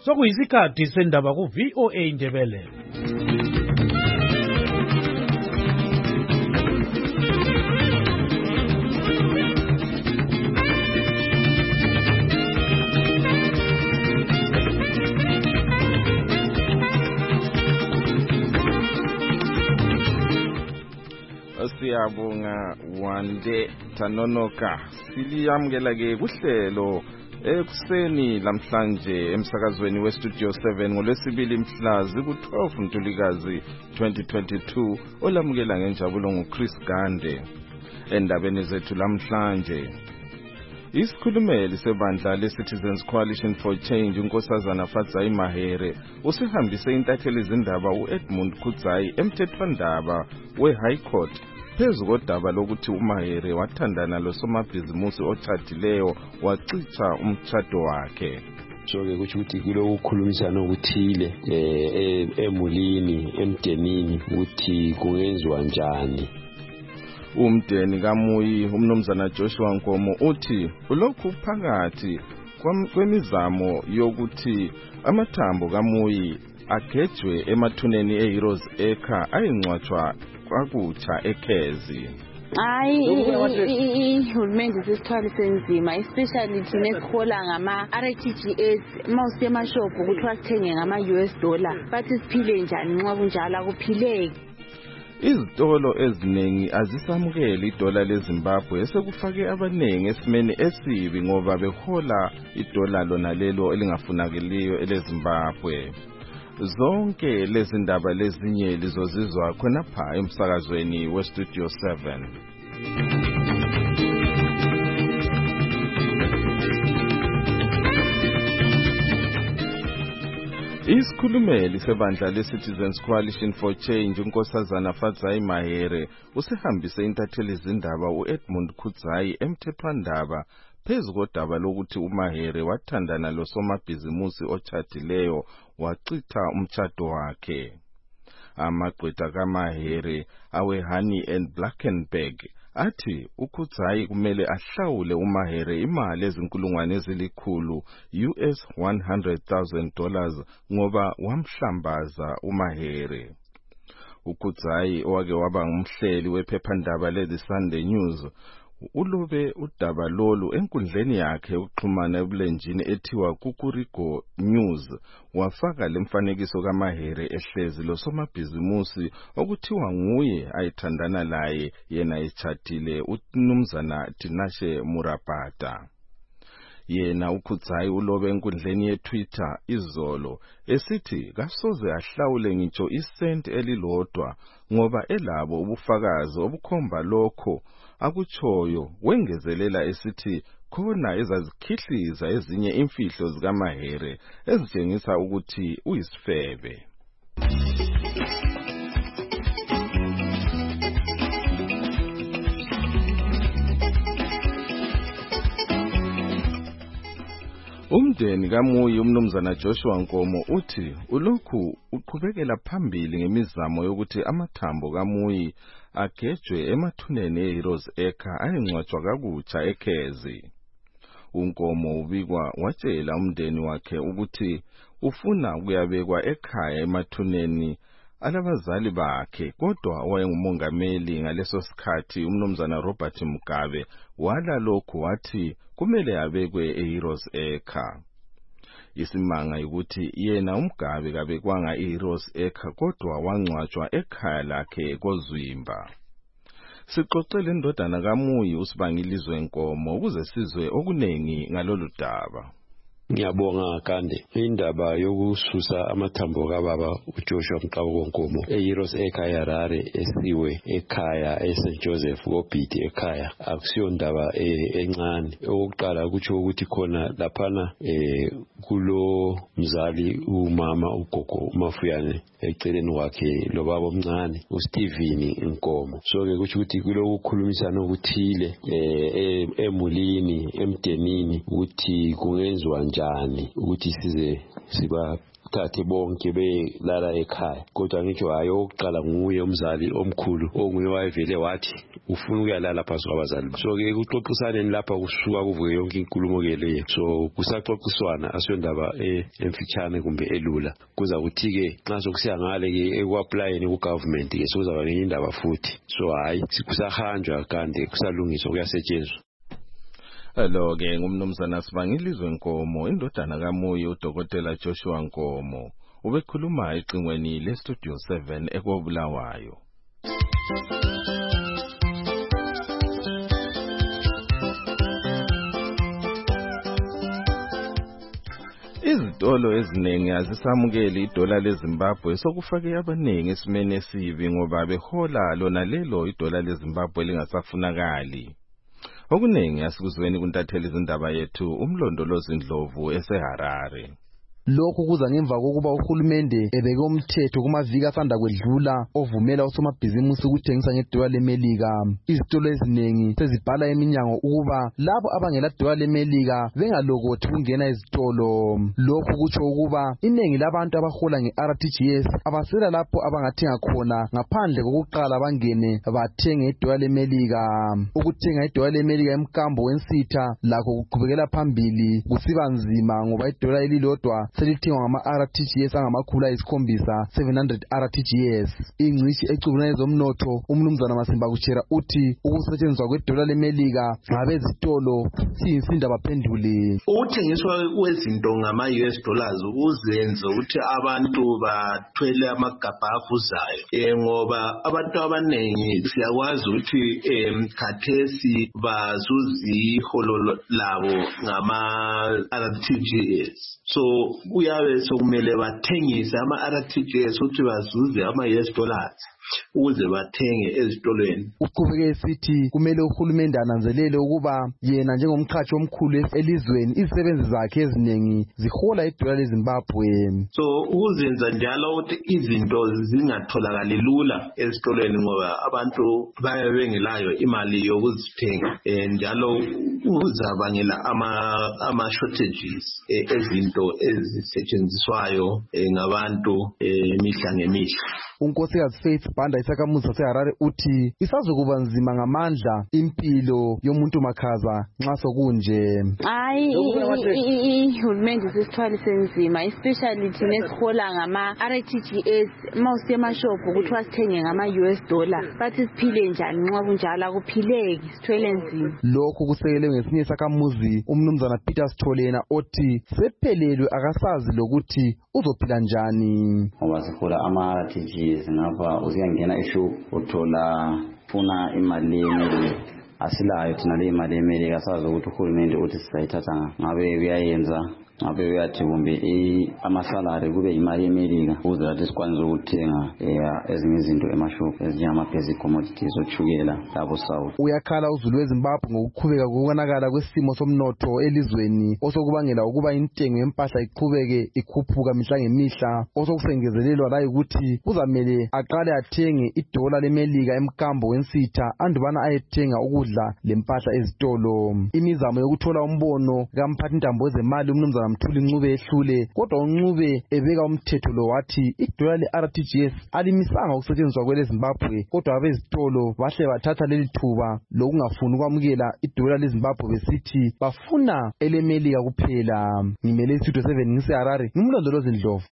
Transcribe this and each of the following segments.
Sokuyisikhathi sendaba ku VOA Indebele. Siyabonga Wande Tanonoka siliyamukela ke kuhlelo ekuseni lamhlanje emsakazweni westudio 7 ngolwesibili mhlazi ku12 Ntulikazi 2022 olamukela ngenjabulo nguChris Gande. Endabeni zethu lamhlanje isikhulumeli sebandla leCitizens Coalition for Change uNkosazana Fadzai Mahere usihambise intatheli izindaba uEdmund Khudzai emthethwandaba weHigh Court phezu kodaba lokuthi uMahere wathandana losomabhizimusi otshadileyo wacitha umtshado wakhe. So-ke ukuthi kulo ukukhulumisana okuthile emulini emdenini ukuthi kungenziwa njani. Umdeni kaMuyi umnumzana Joshua Nkomo uthi ulokhu phakathi kwemizamo yokuthi amathambo kaMuyi agejwe emathuneni eHeroes Acre ayingcwatshwa kwakutsha eKhezi. Uhulumende sisithwala senzima especially thina esikhola ngama-RTGS mawusiya emashophu kuthiwa sithenge ngama-US$, bathi siphile njani nxa kunjalo akuphileki. Izitolo eziningi azisamukeli idola leZimbabwe esekufake abanengi esimeni esibi ngoba behola idola lona lelo elingafunakeliyo eleZimbabwe. Zonke lezi ndaba lezinye lizozizwa khonapha emsakazweni westudio 7. Isikhulumeli sebandla leCitizens Coalition for Change uNkosazana Fadzai Mahere usihambise intatheli izindaba uEdmund Khudzai emthethwandaba phezu kodaba lokuthi uMahere wathandana losomabhizimusi otshadileyo wacitha umtshado wakhe. Amagqwetha kaMahere aweHoney and Blackenberg athi uKhudzai kumele ahlawule uMahere imali ezinkulungwane ezilikhulu $100,000 ngoba wamhlambaza uMahere. uKhudzai owake waba ngumhleli wephephandaba leThe Sunday News ulobe udaba lolu enkundleni yakhe yokuxhumana ebulenjini ethiwa Kukuriko News wafaka lemfanekiso kaMahere ehlezi losomabhizimusi okuthiwa nguye ayithandana laye yena echadile uMnumzana Tinashe Murapata. Yena uKhudzai ulobe enkundleni yeTwitter izolo esithi kasoze ahlawule ngitsho isenti elilodwa ngoba elabo ubufakazi obukhomba lokho akutshoyo. Wengezelela esithi khona ezazikhihliza ezinye imfihlo zikaMahere ezitshengisa ukuthi uyisifebe. Umdeni kaMuyi umnumzana Joshua Nkomo uthi ulokhu uqhubekela phambili ngemizamo yokuthi amathambo kaMuyi agejwe emathuneni eHeroes Acre ayingcwatshwa kakutsha eKhezi. uNkomo ubikwa watshela umdeni wakhe ukuthi ufuna ukuyabekwa ekhaya emathuneni alabazali bakhe, kodwa wayengumongameli ngaleso sikhathi umnumzana Robert Mugabe wala lokhu wathi kumele abekwe eHeroes Acre. Isimanga ukuthi yena uMgabe kabekwanga eHeroes Acre kodwa wangcwatshwa ekhaya lakhe koZwimba. Sixoxele indodana kaMuyi uSibangilizwe Nkomo ukuze sizwe okunengi ngalolu daba. Ngiyabonga Kande. Indaba yokususa amathambo kababa uJoshua Mqabeko Nkomo eHeroes Acre eHarare esiwe ekhaya eSt Joseph Obiti ekhaya akusiyo ndaba encane. Okokuqala kutsho ukuthi khona laphana kulo mzali umama ugogo uMafuyane eceleni kwakhe lo baba omncane uSteven Nkomo. So-ke kutsho ukuthi kulo ukukhulumisana okuthile emulini emdenini ukuthi kungenziwa njani ukuthi size bethathe bonke belala ekhaya. Kodwa ngitsho hayi oqala nguye umzali omkhulu onguye wayevele wathi ufuna ukuyalala phansi kwabazali. So ke kuxoxisaneni lapha kusuka kuvuke yonke inkulumo ke leyo. So kusaxoxiswana asiyondaba emfitshane kumbe elula. Kuza kuthi ke nxa sokusiya ngale ke ekuapplyeni ku government ke sokuzaba nenye indaba futhi. So hayi kusahanjwa kanti kusalungiswa kuyasetshenzwa. Lo ke ngumnumzana Sibangilizwe Nkomo, indodana kaMuyi uDokotela Joshua Nkomo, ubekhuluma eqingweni leStudio 7 eKobulawayo. Izitolo eziningi azisamukeli idola leZimbabwe sokufake abaningi esimene esibi ngoba behola lona lelo idola leZimbabwe lingasafunakali. Okuningi asikuzweni kuntatheli izindaba yethu uMlondolozi Ndlovu eseHarare. Lokhu kuza ngemva kokuba uhulumende ebeke umthetho kumaviki asanda kwedlula ovumela usomabhizimusi ukuthengisa ngedola leMelika. Izitolo eziningi sezibhala eminyango ukuba labo abangela dola leMelika bengalokothi ukungena ezitolo. Lokhu kutsho ukuba inengi labantu abahola ngeRTGS abasela lapho abangathenga khona ngaphandle kokuqala bangene bathenge idola leMelika. Ukuthenga idola leMelika emkambo wensitha lakho kuqhubekela phambili kusiba nzima ngoba idola elilodwa selithengwa ngama-RTGS angamakhulu 700 RTGS. Ingcitshi ecubulana ezomnotho uMnumzana Masimba Kuchera uthi ukusetshenziswa kwedola leMelika ngabezitolo siyinsinda baphendule. Ukuthengiswa kwezinto ngama-US dollars uzenze ukuthi abantu bathwele amagabha avuzayo ngoba abantu abaningi siyakwazi ukuthi khathesi bazuza iholo labo ngama-RTGS. So kuyabe sokumele bathengise ama-RTGS ukuthi bazuze ama-US dollars ukuze bathenge ezitolweni. Uqhubeke esithi kumele uhulumende ananzelele ukuba yena njengomqhashi omkhulu elizweni izisebenzi zakhe eziningi zihola idola leZimbabwe. So ukuzenza njalo ukuthi izinto zingatholakali lula ezitolweni ngoba abantu bayabe bengelayo imali yokuzithenga njalo uzabangela ama-shortages ezinto ezisetshenziswayo ngabantu imihla ngemihla. uNkosikazi Faith Banda isakhamuzi saseHarare uthi isazokuba nzima ngamandla impilo yomuntu makhaza nxa sokunje. Hayi ihulumende sisithwali senzima especially thina esihola ngama-RTGS mawusiya emashopu kuthiwa sithenge ngama-US dollar bathi siphile njani nxa kunjalo akuphileki sithwele nzima. Lokhu kusekele ngesinye isakhamuzi uMnumzana Peter Sitholena othi sephelelwe akasazi lokuthi uzophila njani. Ngoba sihola ama-RTGS ngapha usiyangena eshop uthola funa imali yeMelika asilayo thina le imali yeMelika asazi ukuthi uhulumende uthi sizayithatha ngabe uyayenza ngabe uyathi kumbe amasalary kube imali yeMelika ukuze lathi sikwanise ukuthenga ezinye izinto emashop ezinjengama-basic commodities oshukela labo South. Uyakhala uZulu weZimbabwe ngokuqhubeka kokonakala kwesimo somnotho elizweni osokubangela ukuba intengo yempahla iqhubeke ikhuphuka mihla ngemihla osokusengezelelwa la ukuthi kuzamele aqale athenge idola leMelika emkambo wensitha andubana ayethenga ukudla lempahla ezitolo. Imizamo yokuthola umbono kamphathintambo wezemali uMnumzana Mthuli Ncube ehlule kodwa uNcube ebeka umthetho lo wathi idola le-RTGS alimisanga ukusetshenziswa kweleZimbabwe kodwa abezitolo bahle bathatha leli thuba lokungafuni ukwamukela idola leZimbabwe besithi bafuna eleMelika kuphela. Ngimele iStudio 7 ngiseHarare ngumlondolozi Ndlovu.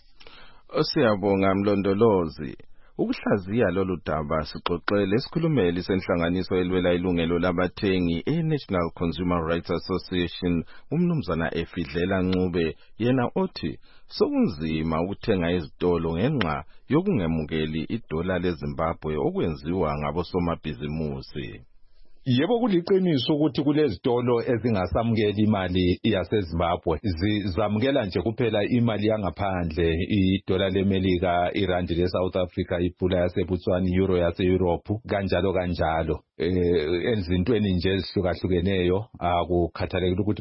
Siyabonga Mlondolozi. Ukuhlaziya lolu daba sixoxele isikhulumeli senhlanganiso elwela ilungelo labathengi eNational Consumer Rights Association uMnumzana Efidlela Ncube yena othi sokunzima ukuthenga izitolo ngenxa yokungemukeli idola leZimbabwe okwenziwa ngabosomabhizimusi. Yebo kuliqiniso ukuthi kulezitolo ezingasamukeli imali yaseZimbabwe zizamukela nje kuphela imali yangaphandle idola leMelika irandi leSouth Africa iPula yaseBotswana euro yaseEurope kanjalo ezintweni nje ezihlukahlukeneyo akukhathalekile ukuthi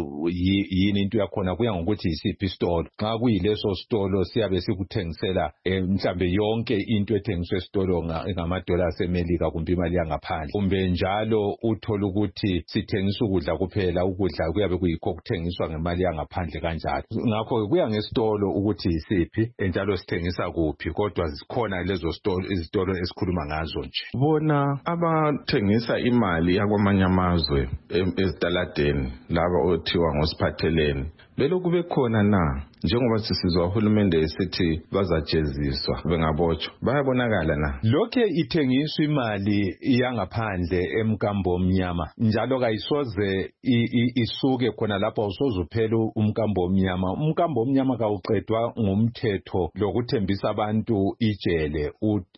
yini into yakhona kuya ngokuthi isiphi isitolo. Xa kuyileso sitolo siyabe sikuthengisela mhlambe yonke into ethengiswe esitolo ngamadola asemelika kumbe imali yangaphandle, kumbe njalo uthola ukuthi sithengisa ukudla kuphela, ukudla kuyabe kuyikho kuthengiswa ngemali yangaphandle kanjalo. Ngakho kuya ngesitolo ukuthi yisiphi njalo sithengisa kuphi, kodwa zikhona lezo izitolo esikhuluma ngazo nje. Bona abathengisa imali yakwamanye amazwe ezitaladeni laba othiwa ngosiphatheleni belokhu bekhona na? Njengoba sisizwa uhulumende esithi bazajeziswa bengabotshwa, bayabonakala na? Lokhe ithengiswa imali yangaphandle emkambo omnyama, njalo kayisoze isuke khona lapho usoze uphela umkambo omnyama. Umkambo omnyama kawuqedwa ngumthetho lokuthembisa abantu ijele,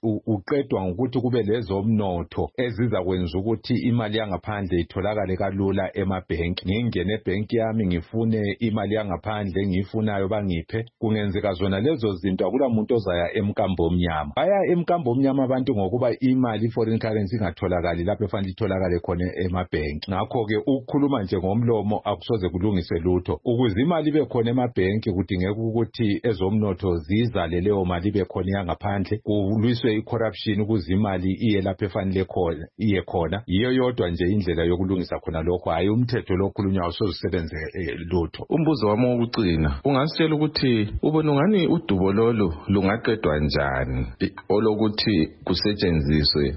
uqedwa ngokuthi kube lezomnotho eziza kwenza ukuthi imali yangaphandle itholakale kalula emabhenki. Ngingene ebhenki yami ngifune imali yangaphandle engiyifunayo bangiphe, kungenzeka zona lezo zinto akula muntu ozaya emkambo omnyama. Baya emkambo omnyama abantu ngokuba imali foreign currency ingatholakali lapho efanele itholakale khona emabhenki. Ngakho ke ukukhuluma nje ngomlomo akusoze kulungise lutho. Ukuze imali ibe khona emabhenki kudingeka ukuthi ezomnotho zizale leyo mali ibe khona yangaphandle, kulwiswe icorruption ukuze imali iye lapho efanele khona iye khona. Yiyo yodwa nje indlela yokulungisa khona lokho, hayi umthetho lokhulunywa usoze usebenze lutho. Umbuzo wami wokucina, ungasitshela ukuthi ubona ngani udubo lolu lungaqedwa njani olokuthi kusetshenziswe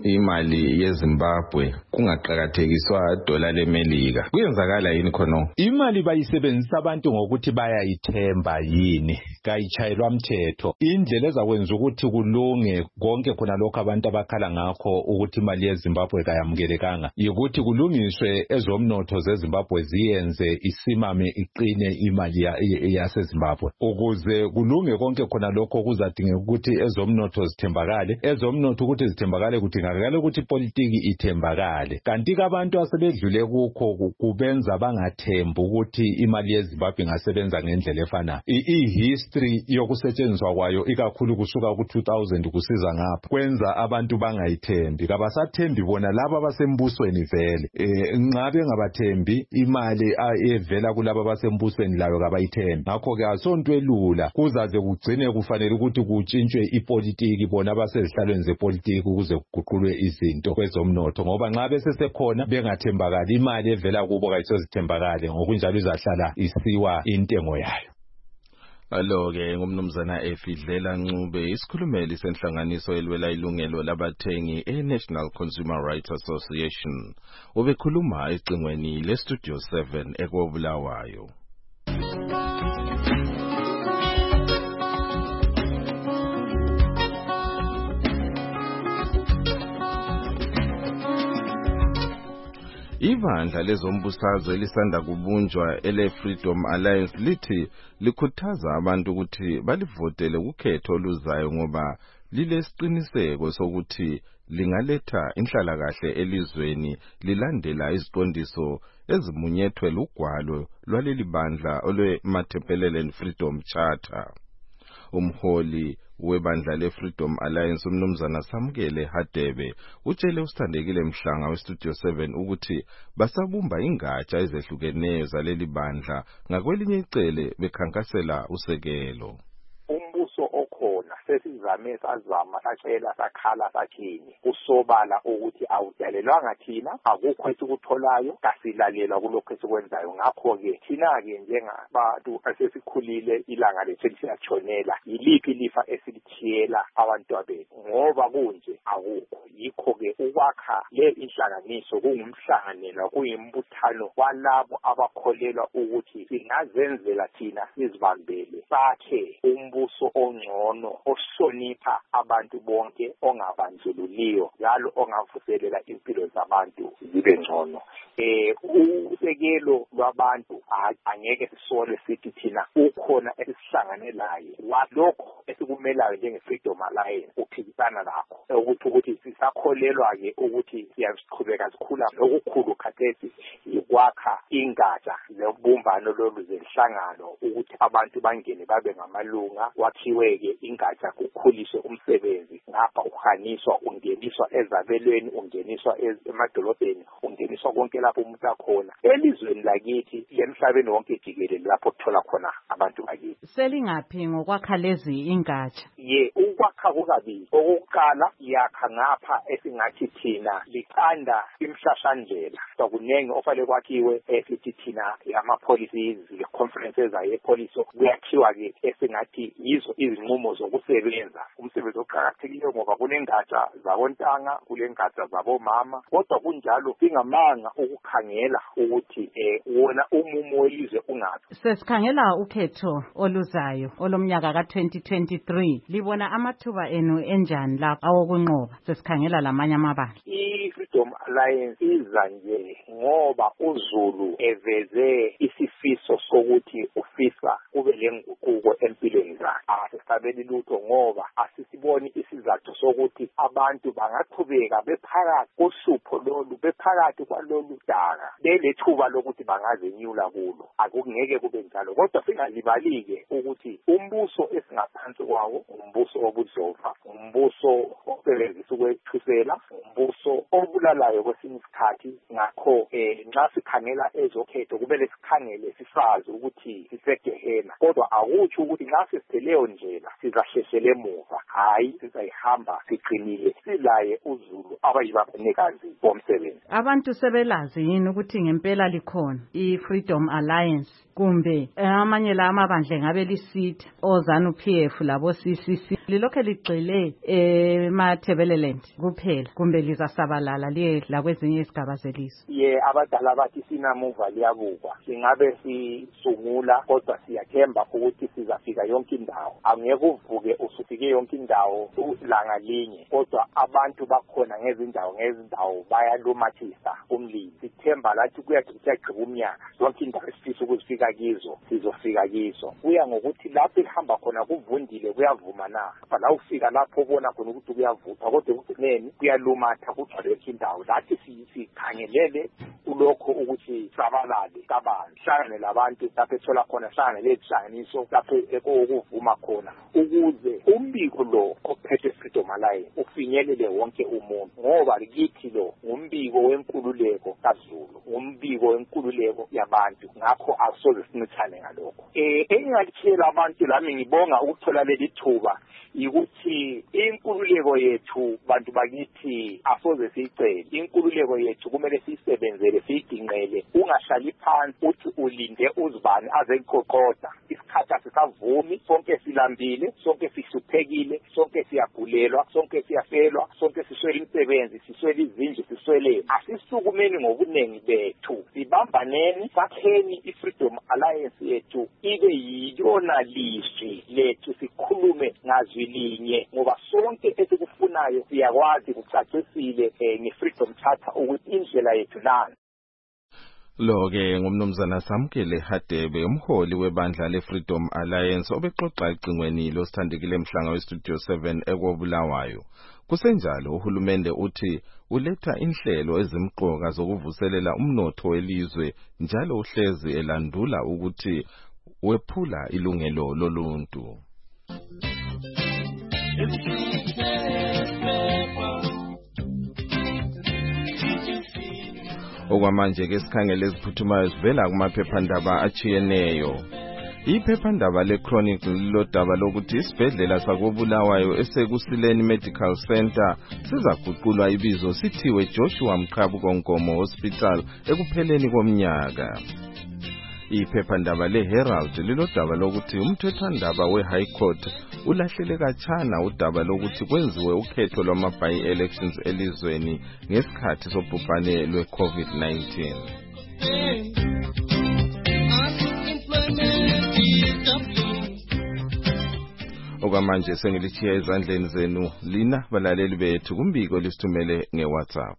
imali yeZimbabwe kungaqhakathekiswa dola lemelika? Kuyenzakala yini khona? Imali bayisebenzisa abantu ngokuthi bayayithemba yini, kayitshayelwa mthetho. Indlela ezakwenza ukuthi kulunge konke khona lokho abantu abakhala ngakho ukuthi imali yeZimbabwe kayamukelekanga, yikuthi kulungiswe ezomnotho zeZimbabwe ziyenze isimame iqine imali yaseZimbabwe. Ukuze kulunge konke khona lokho kuzadingeka ukuthi ezomnotho zithembakale. Ezomnotho ukuthi zithembakale kudingakala ukuthi ipolitiki ithembakale. Kanti abantu asebedlule kukho kubenza bangathembi ukuthi imali yeZimbabwe ingasebenza ngendlela efanayo. I-history yokusetshenziswa kwayo ikakhulu kusuka ku-2000 kusiza ngapha kwenza abantu bangayithembi. Kabasathembi bona laba abasembusweni vele. Nxa bengabathembi imali evela kulaba abasembusweni layo kabayithembi. Ngakho ke asonto elula, kuzaze kugcine kufanele ukuthi kutshintshwe ipolitiki bona abasezihlalweni zepolitiki ukuze kuguqulwe izinto kwezomnotho, ngoba nxa besesekhona bengathembakali imali evela kubo kayisozithembakale, ngokunjalo izahlala isiwa intengo yayo. Alo-ke ngumnumzana Efidlela Ncube, isikhulumeli senhlanganiso elwela ilungelo labathengi e-National Consumer Rights Association. Ubekhuluma ecingweni le-Studio 7 eKobulawayo. Ibandla lezombusazwe elisanda kubunjwa ele-Freedom Alliance lithi likhuthaza abantu ukuthi balivotele ukhetho oluzayo ngoba lilesiqiniseko sokuthi lingaletha inhlalakahle elizweni lilandela iziqondiso ezimunyethwe lugwalo lwaleli bandla olwe-Matabeleland Freedom Charter. Umholi webandla le-Freedom Alliance umnumzana Samkele Hadebe utshele usithandekile Mhlanga we-Studio 7 ukuthi basabumba ingatsha ezehlukeneyo zaleli bandla ngakwelinye icele bekhankasela usekelo. Umbuso okhona sesizame sazama sacela sakhala sathini usobala ukuthi awudalelwanga thina, akukho esikutholayo, kasilalela kulokho esikwenzayo. Ngakho ke thina ke njengabantu asesikhulile ilanga lethu lisiyatshonela, yiliphi ilifa esilithiyela abantwana bethu? Ngoba kunje akukho. Yikho ke ukwakha le inhlanganiso kungumhlanganelo, kuyimbuthano walabo abakholelwa ukuthi singazenzela thina sizibambele, sakhe umbuso ongcono ohlonipha abantu bonke, ongabandlululiyo njalo ongavuselela impilo zabantu zibe ngcono. Usekelo lwabantu angeke sisole sithi thina ukhona esihlanganelayo walokho esikumelayo njenge-Freedom Alliance uphikisana lakho, ukuthi sisakholelwa-ke ukuthi siyaqhubeka sikhula. Okukhulu khathesi yikwakha ingatsha lebumbano lolu zenhlangano ukuthi abantu bangene babe ngamalunga wakhiwe-ke ingatsha kukhuliswe umsebenzi ngapha uhaniswa ungeniswa ezabelweni ungeniswa emadolobheni ungeniswa konke lapho umuntu akhona elizweni lakithi lemhlabeni wonke jikelele lapho kuthola khona abantu bakithi. Selingaphi ngokwakha lezi ingatsha? Ukwakha kukabili. Okokuqala yakha ngapha esingathi thina liqanda imhlahlandlela kunenge ofale kwakhiwe esithi thina ama-policies le-conferences aye-policy kuyakhiwa-ke esingathi yizo izinqumo zokusebenza umsebenzi oqakathekileyo ngoba kunengatsha zabontanga kulengatsha zabomama kodwa kunjalo singamanga ukukhangela ukuthi wona umumo welizwe ungaphi. Sesikhangela ukhetho oluzayo olomnyaka ka-2023 libona amathuba enu enjani lapho awokunqoba sesikhangela lamanye amabala? I-Freedom Alliance iza nje ngoba uZulu eveze isifiso sokuthi ufisa kube lenguquko empilweni zakhe. Asisabeli lutho ngoba asisiboni isizathu sokuthi abantu bangaqhubeka bephakathi kohlupho lolu bephakathi kwalolu daka belethuba lokuthi bangazenyula kulo. Akungeke kube njalo kodwa singalibali-ke ukuthi umbuso esingaphansi kwawo umbuso wobudlova umbuso osebenzisa ukwethusela umbuso obulalayo kwesinye isikhathi ngakho nxa sikhangela ezokhetho kumele sikhangele sisazi ukuthi sisegehena kodwa akutsho ukuthi nxa siseleyo ndlela sizahlehlela emuva hayi sizayihamba siqinile silaye uZulu abayibanikazi bomsebenzi. Abantu sebelazi yini ukuthi ngempela likhona i-Freedom Alliance kumbe amanye la amabandla ngabe lisitha oZANU-PF labo CCC lilokho ligxile eMathebeleland kuphela kumbe lizasabalala liye la kwezinye izigaba zelizwe? Abadala bathi sinamuva liyabukwa singabe sisungula kodwa siyathemba ukuthi sizafika yonke indawo. Angeke uvuke usufike yonke indawo langa linye kodwa abantu bakhona ngezindawo bayalumathisa umlilo. Sithemba lathi kuyagcika umnyaka yonke indawo esifisa ukuzifika kizo sizofika kizo. Kuya ngokuthi lapho ihamba khona kuvundile kuyavuma na. La ufika lapho ubona khona ukuthi kuyavutha kodwa ekugcineni kuyalumatha kugcwale yonke indawo. Lathi sikhangelele ulokho ukuthi sabalale kabanzi hlangane labantu lapho ethola khona hlangane lezihlanganiso lapho ekuvuma khona ukuze umbiko lo ophethe Freedom Alliance ufinyelele wonke umuntu ngoba kithi lo ngumbiko wenkululeko kaZulu ngumbiko wenkululeko yabantu ngakho asoze sinithane ngalokho. Engingalitshela abantu lami ngibonga ukuthola leli thuba ukuthi inkululeko yethu bantu bakithi asoze siyicele. Inkululeko yethu kumele siyisebenzele siyidinqele ungahlali phansi uthi ulinde uzibani aze kuqoqoda. Isikhathi asisavumi sonke silambile sonke sihluphekile sonke siyagulelwa sonke siyafelwa sonke siswele imisebenzi siswele izindlu siswele. Asisukumeni ngobunengi bethu sibambaneni sakheni i-Freedom Alliance yethu ibe yiyona lizwi lethu sikhulume ngazwi linye ngoba sonke esikufunayo siyakwazi kucacisile nge-Freedom Charter ukuthi indlela yethu nani. Lo-ke ngumnumzana Samkele Hadebe umholi webandla le-Freedom Alliance obexoxa ecingweni losithandekile emhlanga we-Studio 7 ekobulawayo. Kusenjalo uhulumende uthi uletha inhlelo ezimqoka zokuvuselela umnotho welizwe njalo uhlezi elandula ukuthi wephula ilungelo loluntu. Okwamanje ke sikhangele eziphuthumayo sivela kumaphephandaba achiyeneyo. Iphephandaba le-Chronicle lilodaba lokuthi isibhedlela sakobulawayo esekusileni Medical Center sizaguqulwa ibizo sithiwe Joshua Mqhabuko Nkomo Hospital ekupheleni komnyaka. Iphephandaba le-Herald lilodaba lokuthi umthethwandaba we-High Court ulahlele kachana udaba lokuthi kwenziwe ukhetho lwama-by-elections elizweni ngesikhathi sobhubhane lwe-COVID-19. Okwamanje sengilithiya ezandleni zenu lina balaleli bethu kumbiko lisithumele nge-WhatsApp.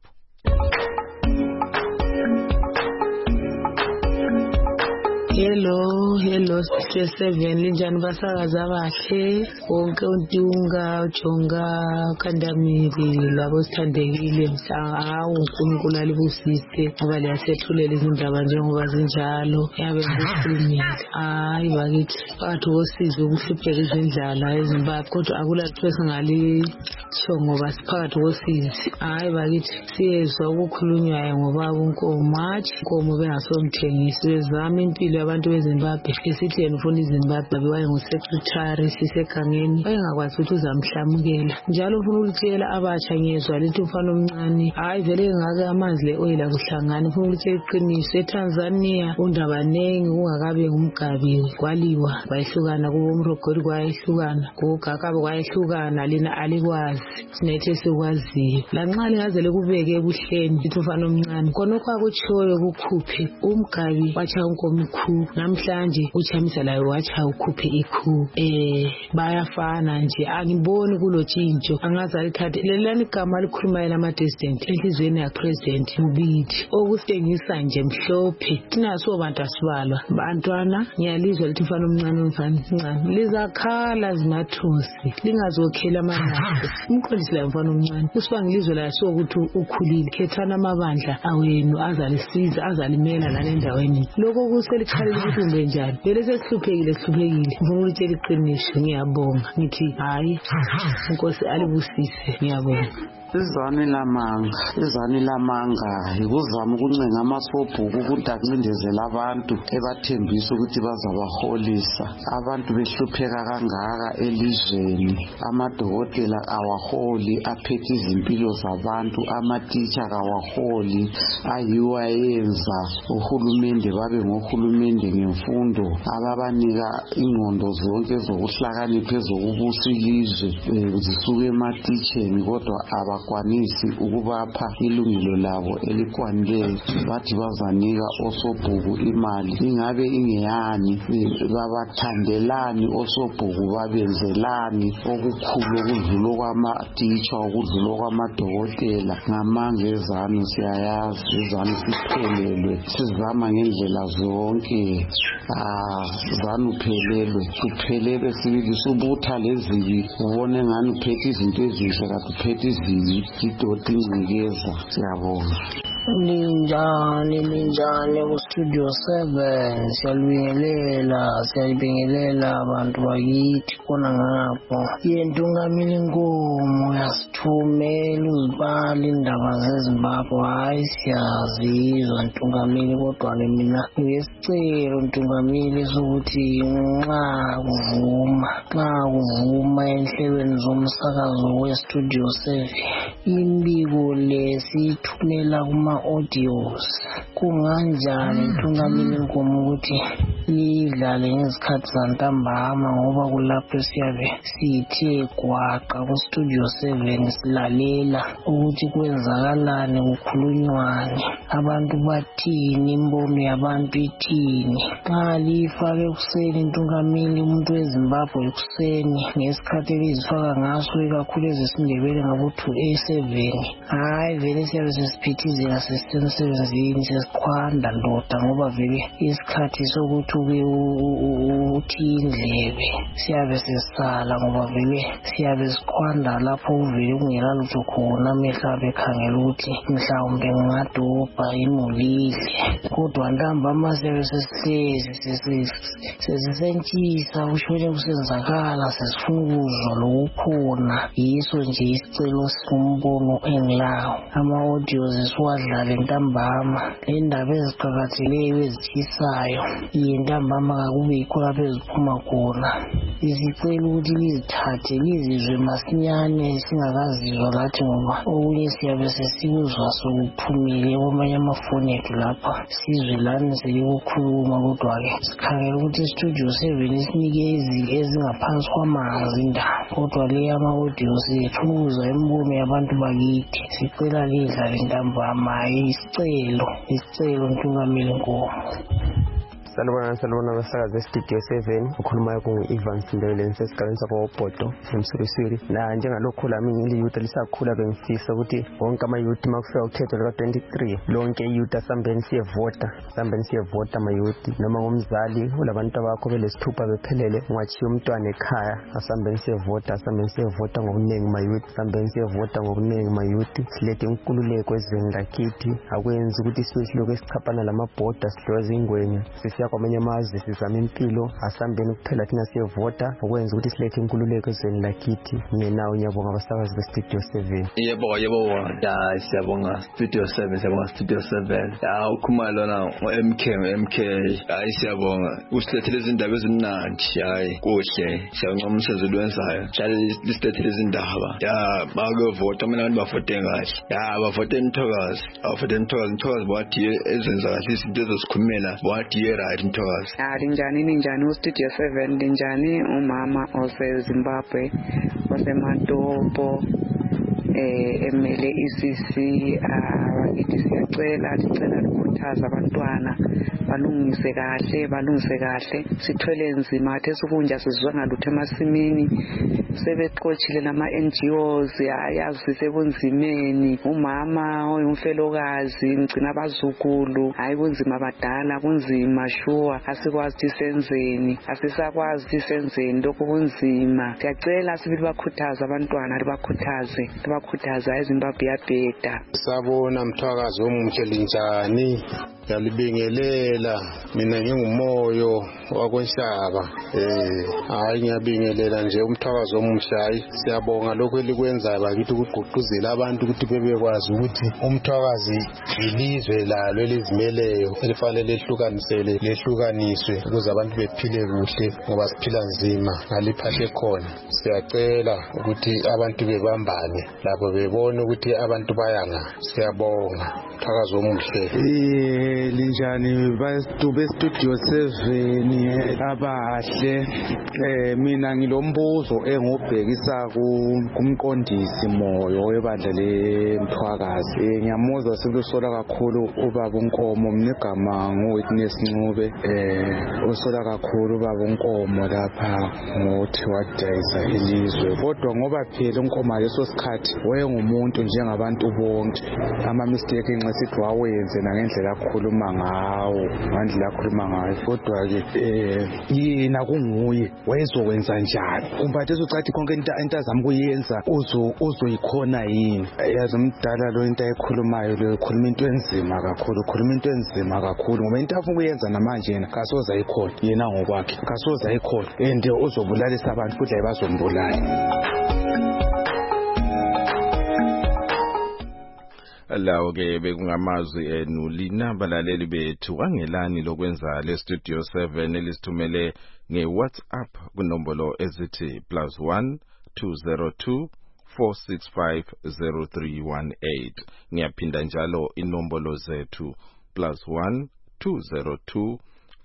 Hello, Sister 7 linjani basakaza abahle wonke uNtunga uJonga Kandamiri labo sithandekile mhlanga uNkulunkulu alibusise ngoba liyasethulela izindaba njengoba zinjalo yabe ngikukhulumile hayi bakithi bathi wosize ukuhlupheka izindlala eZimbabwe kodwa akulatho esingalitsho ngoba siphakathi wosize hayi bakithi siyezwa ukukhulunywayo ngoba unkomo bengasomthengisi bezama impilo yabantu beZimbabwe esithi yena ufuna iZimbabwe waye ngusecretary sisegangeni engakwazi ukuthi uzamhlamukela njalo ufuna ukutshela abatsha ngezwe lithi ufana omncane hayi vele ngake amanzi leoil akuhlangana ufuna ukutshela iqiniso eTanzania undaba nengi ungakabe ngumgabi kwaliwa bayihlukana kubo umrogoli kwayehlukana kugakabe kwayehlukana lina alikwazi sinethe sikwaziyo lanxa lingaze lekubeke ebuhleni lithi ufana omncane konokho akutshoyo kukhuphe umgabi wacha unkomo ikhu namhlanje uchamisa layo wacha ukhuphe ikhu bayafana nje angiboni kulotshintsho angaze alithathe lelani igama likhulumayo lama dissident enhlizweni ya president Mbithi okusitengisa nje mhlophe thina sobantu asibalwa bantwana ngiyalizwa lithi mfana omncane lizakhala zimathosi lingazokhela amanasi umqondisi la mfana omncane usibangilizwe la sokuthi ukhulile khethana amabandla awenu azalisiza azalimela la endaweni lokho kuselikhalile ukuthi umbe njani vele sesihluphekile ngifuna ukutshela iqiniso ngiyabonga ngithi hayi inkosi alibusise ngiyabonga Izani lamanga ikuzama ukuncenga amasobhuku ukuthi akulindezela abantu ebathembisa ukuthi bazabaholisa abantu behlupheka kangaka elizweni amadokotela awaholi aphethe izimpilo zabantu amatitsha awaholi ayiwa yenza uhulumende babe ngohulumende ngemfundo ababanika ingqondo zonke zokuhlakanipha ezokubusa ilizwe zisuke ematitsheni kodwa abakwanisi ukubapha ilungelo labo elikwanileyo bathi bazanika osobhuku imali ingabe ingeyani babathandelani osobhuku babenzelani okukhulu okudlula kwamatitsha okudlula kwamadokotela ngamanga ezanu siyayazi izanu siphelelwe sizama ngendlela zonke zanu uphelelwe sibili subutha lezibi ubone ngani uphethe izinto ezinhle kade uphethe izibi idoti ingcekeza siyabonga Ninjani ku-Studio 7 siyalibingelela abantu bakithi khona ngapho yentungamili Nkomo yasithumela uzibala indaba zeZimbabwe hayi siyazizwa ntungamili kodwa mina ngesicelo ntungamili sokuthi nxa kuvuma enhlelweni zomsakazo we-Studio 7 imbiko lesithumela kuma-audios kunganjani ntungamili Nkomo ukuthi idlale ngezikhathi zantambama ngoba kulapho siyabe sithe gwaqa ku-Studio 7 silalela ukuthi kwenzakalani kukhulunywani abantu bathini imbono yabantu ithini xa lifake ekuseni ntungamili umuntu weZimbabwe ekuseni ngesikhathi elizifaka ngaso ikakhulu ezesindebele ngabo-2A7 hayi vele siyabe sesiphithizela sesisemsebenzini sesikhwanda ndoda ngoba vele isikhathi sokuthi uthi indlebe siyabe sesisala ngoba vele siyabe sikhwanda lapho uvele kungela lutho khona amehlo abe ekhangela ukuthi mhlawumbe ngingadobha imulile kodwa ntambama siyabe sesihlezi sesisentshisa kushone kusenzakala sesifuna ukuzwa lokukhona yiso nje isicelo sombono engilawo ama-audios esiwadlale ntambama indaba eziqakathekileyo ezitshisayo ntambama kakube yikho lapho eziphuma khona isicelo ukuthi lizithathe lizizwe masinyane singakazizwa lathi ngoba okunye siyabe sesikuzwa sokuphumile kwamanye amafoni ethu lapha sizwe lani selikukhuluma kodwa-ke sikhangela ukuthi iStudio 7 isinike ezingaphansi kwamanzi indaba kodwa le ama-audio sethu ukuzwa imibono yabantu bakithi sicela lidlale ntambama isicelo ntungamili Nkomo Salubona abasakazi estudio 7 ukhulumayo ku-Evans Ndebele ngisesigabeni sakwaBhodo emsurisiri la njengalokhu lami ngiliyouth lisakhula bengifisa ukuthi wonke amayouth makufika ukhetho luka-23 lonke iyouth asambeni siyevota amayouth noma ngumzali ulabantu bakho belesithupha bephelele ungachiya umntwana ekhaya asambeni siyevota ngobuningi mayouth silethe inkululeko ezweni lakithi akwenzi ukuthi sibe silokhu esichaphana lamabhoda sidloza ingwenya sisiya kwamanye amazwe sizama impilo asambeni kuphela thina siyevota okwenza ukuthi silethe inkululeko ezweni lakithi. Ngenawo ngiyabonga abasakazi bestudio 7. Yebo ya siyabonga studio 7 ya ukhuluma lona MK hayi siyabonga usilethele izindaba ezimnandi hayi kuhle siyabonga umsebenzi wenzayo njalo lisilethele izindaba ya bakuvota mina abantu bafote kahle ya bafote Ntokazi bathi ezenza kahle izinto ezosikhumela bathi right Ntokazi. Linjani ustudio 7 linjani umama oseZimbabwe oseMatopo emele ICC abakithi sicela ukukhuthaza abantwana balungise kahle sithwele nzima athe sukunja sizwanga lutho emasimini sebexochile nama NGOs ayazise bunzimeni umama oyumfelokazi ngcina abazukulu hayi kunzima badala kunzima sure asikwazi sisenzeni lokho kunzima siyacela sibili bakhuthaza abantwana libakhuthaza eZimbabwe yabheda. Sabona Mthwakazi omuhle linjani yalibingelela mina ngingumoyo wakwenhlaba hayi ngiyabingelela nje umthwakazi omuhle hayi siyabonga lokho elikwenzayo bakithi ukugqugquzela abantu ukuthi bebekwazi ukuthi umthwakazi ilizwe lalo elizimeleyo elifanele lehlukaniswe ukuze abantu bephile kuhle ngoba siphila nzima ngaliphahle khona. Siyacela ukuthi abantu bebambane lapho bebone ukuthi abantu bayanga. Siyabonga umthwakazi omuhle. Linjani bestudio 7 abahle mina ngilombuzo engubhekisa kumqondisi moyo webandla leMthwakazi ngiyamuza sikusola kakhulu ubaba uNkomo mnigama nguWitness Ncube usola kakhulu ubaba uNkomo lapha ngothi wadayisa ilizwe kodwa ngoba phela uNkomo leso sikhathi wayengumuntu njengabantu bonke ama mistake nxa sithi wawenze nangendlela khuluma ngayo kodwa ke yena kunguye wayezokwenza njani kumbe ezocathi konke into azama kuyenza uzoyikhona yini yazi umdala lo into ayikhulumayo lo khuluma into enzima kakhulu ngoba into afuna kuyenza namanje yena kasoza ayikhona yena ngokwakhe kasoza ayikhona and uzobulalisa abantu futhi ayibazombulala. Lawo ke bekungamazwi enu lina balaleli bethu angelani lokwenza le studio 7 elisithumele ngeWhatsApp kunombolo ezithi +1 202 4650318 ngiyaphinda njalo inombolo zethu +1 202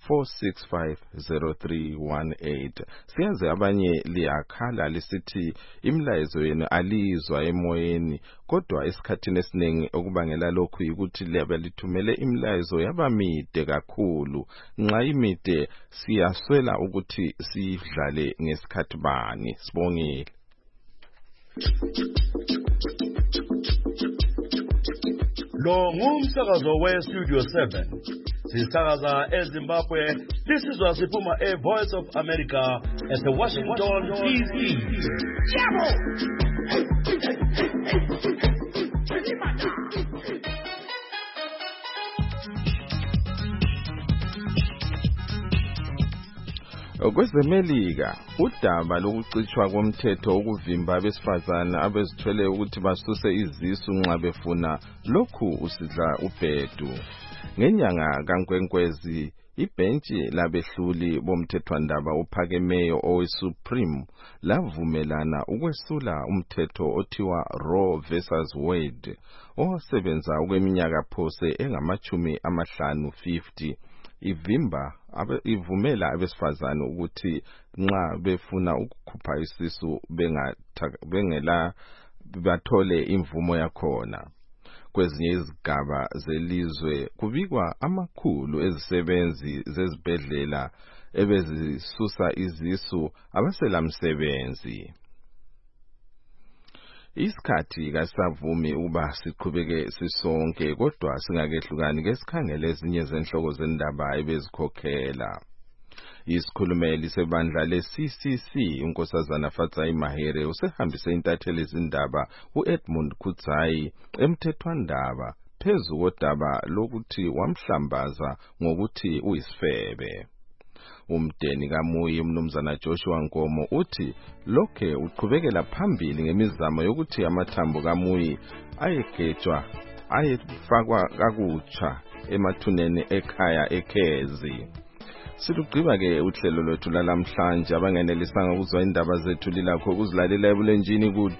4650318. Siyazi abanye liyakhala lisithi imlayezo yenu alizwa emoyeni kodwa esikhathini esiningi okubangela lokhu ukuthi lithumele imlayezo yabamide kakhulu nxa imide siyaswela ukuthi sidlale ngesikhathi bani. Sibongile. Lo ngumsakazo weStudio 7 sisakaza eZimbabwe. This is Wasiphuma Voice of America at the Washington DC. Kwezemelika udaba lokucitshwa komthetho ukuvimba abesifazana abezithwele ukuthi basuse izisu nxa befuna lokhu usidla ubhedu. Ngenyanga kaNkwenkwezi ibhentshi labehluli bomthethwandaba ophakemeyo oweSupreme lavumelana ukwesula umthetho othiwa Roe versus Wade osebenza okweminyaka phose engama-50 ivumela abesifazane ukuthi nxa befuna ukukhupha isisu bengela bathole imvumo yakhona. kwezinye izigaba zelizwe kubikwa amakhulu ezisebenzi zezibhedlela ebezisusa izisu abaselamsebenzi. Isikhathi kasavumi ukuba siqhubeke sisonke kodwa singakehlukani ke sikhangele ezinye zenhloko zendaba ebezikhokhela. Isikhulumeli sebandla le-CCC unkosazana Fatsai Mahere usehambise intatheli izindaba u-Edmund Kudzai emthethwandaba phezu kodaba lokuthi wamhlambaza ngokuthi uyisifebe. Umdeni kaMuyi umnumzana Joshua Nkomo uthi lokhe uqhubekela phambili ngemizamo yokuthi amathambo kaMuyi ayegejwa ayefakwa kakutsha emathuneni ekhaya eKhezi. Silugqiba ke uhlelo lwethu lalamhlanje. Abangenelisanga ukuzwa indaba zethu lilakho ukuzilalela ebulenjini ku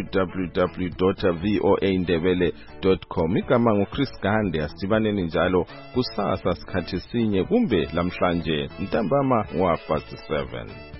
www.voaindebele.com. Igama nguChris Gande. Asidibaneni njalo kusasa sikhathi sinye kumbe lamhlanje ntambama ngo 7.